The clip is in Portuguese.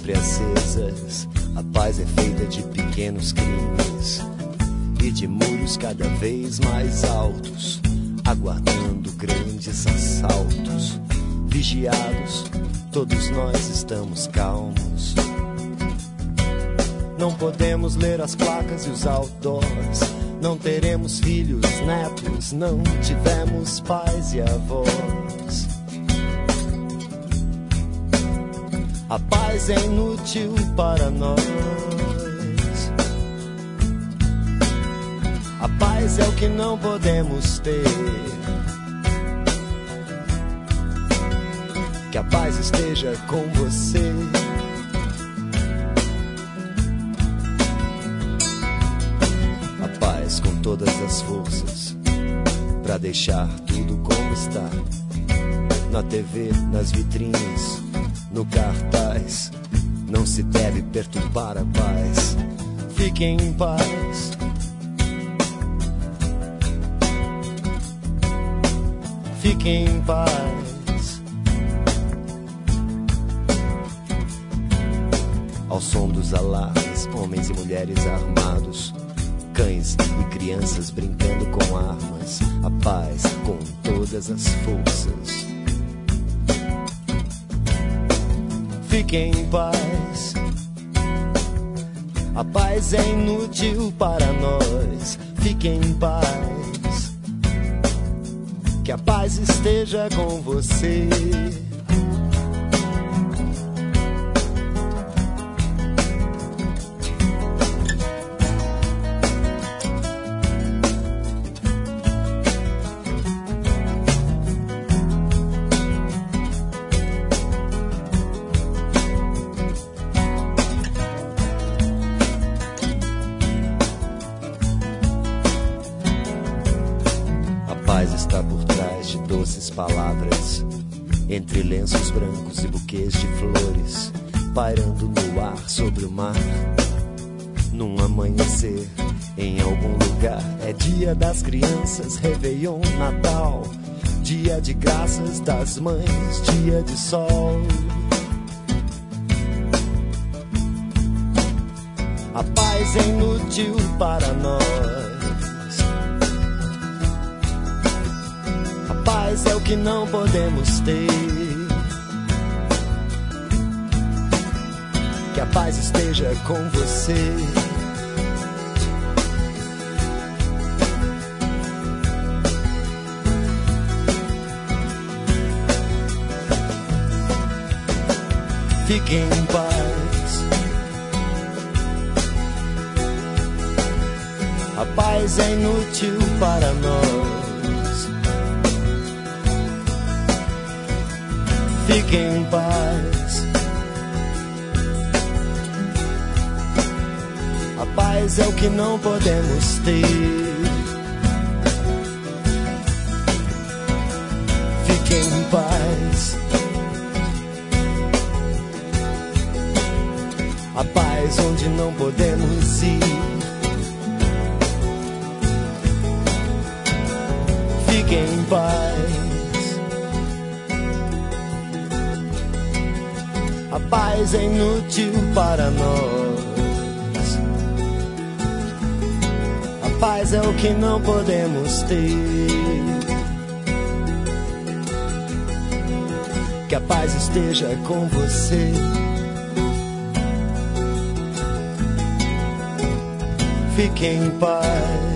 sempre acesas. A paz é feita de pequenos crimes e de muros cada vez mais altos, aguardando grandes assaltos. Vigiados, todos nós estamos calmos. Não podemos ler as placas e os outdoors. Não teremos filhos, netos, não tivemos pais e avós. A paz é inútil para nós. A paz é o que não podemos ter. Que a paz esteja com você. A paz com todas as forças, pra deixar tudo como está. Na TV, nas vitrines, no cartaz. Não se deve perturbar a paz. Fiquem em paz. Fiquem em paz. Ao som dos alarmes, homens e mulheres armados, cães e crianças brincando com armas. A paz com todas as forças. Fiquem em paz. A paz é inútil para nós. Fiquem em paz. Que a paz esteja com você. Está por trás de doces palavras, entre lenços brancos e buquês de flores, pairando no ar sobre o mar. Num amanhecer, em algum lugar, é dia das crianças, Réveillon, Natal, dia de graças das mães, dia de sol. A paz é inútil para nós. Paz é o que não podemos ter. Que a paz esteja com você. Fiquem em paz. A paz é inútil para nós. Fiquem em paz. A paz é o que não podemos ter. Fiquem em paz. A paz onde não podemos ir. Fiquem em paz. A paz é inútil para nós. A paz é o que não podemos ter. Que a paz esteja com você. Fiquem em paz.